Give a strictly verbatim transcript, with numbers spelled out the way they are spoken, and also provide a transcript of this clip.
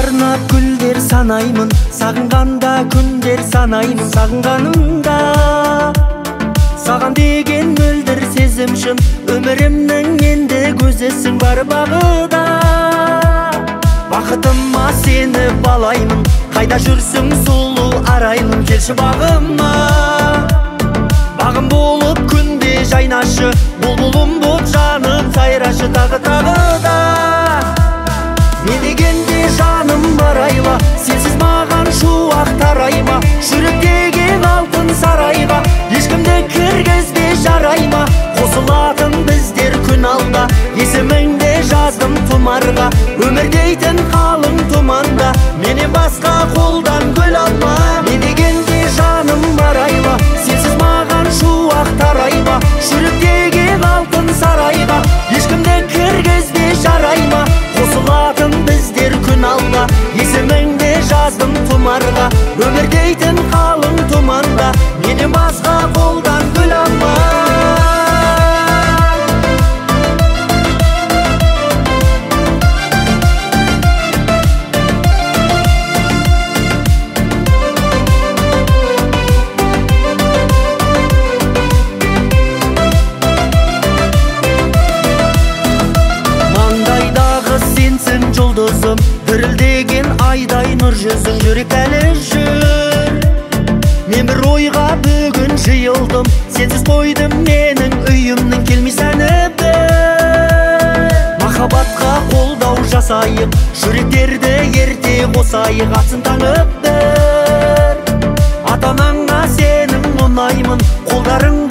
арнап гүлдер санаймын, сағынғанда күндер санаймын. Сағынғанымда саған деген мөлдір сезім шын, өмірімнің енді көзесің бар бағыда. Бақытыма сені балаймын, қайда жүрсің сұлу арайлым, келші бағыма. Бағым болып күнде жайнашы, бұлбұлым боп жаным сайрашы тағы тағы да. Не дегенде жаным арайла, сенсіз маған шуақ тарайма. Жүректеген алтын сарайға ешкімді кіргізбе жарайма. Қосылатын біздер күн алда, есіміңді жаздым тұмарға. Өмір дейтін қалың тұманда, менен басқа қолдан гүл алма. Не дегенде жаным арайла, сенсіз маған шуақ тарайма. Жүректеген алтын сарайға ешкімді кіргізбе жарайма. Қосылатын біздер күн алда, есіміңді жаздым тұмарға. Өмір дейтін қалың тұманда, менен басқа қолдан гүл алма. Жұлдызым, дірілдеген айдай нұр жүзің, жүрек әлі жүр. Мен бір ойға бүгін жиылдым, сенсіз қойдым менің үйімнің, келмей сәні бір. Махаббатқа қолдау жасайық, жүректерді ерте қосайық, атсын таңып бір. Ата-анаңа сенің ұнаймын, қолдарың